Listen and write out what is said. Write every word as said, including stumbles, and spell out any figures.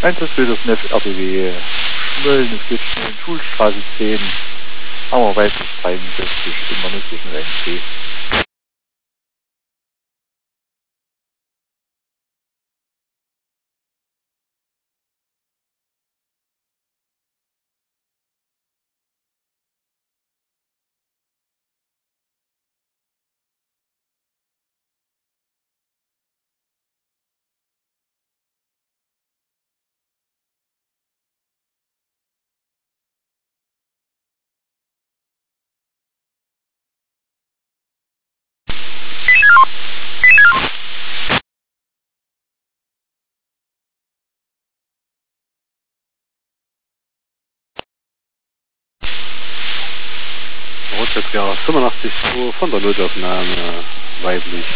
eins für das N F R B W Schmölln, es geht schnell in Schulstraße zehn, Hammerweißes dreiundsechzig, immer nur zwischen eins C. Rotzeitger fünfundachtzig Uhr von der Notaufnahme weiblich.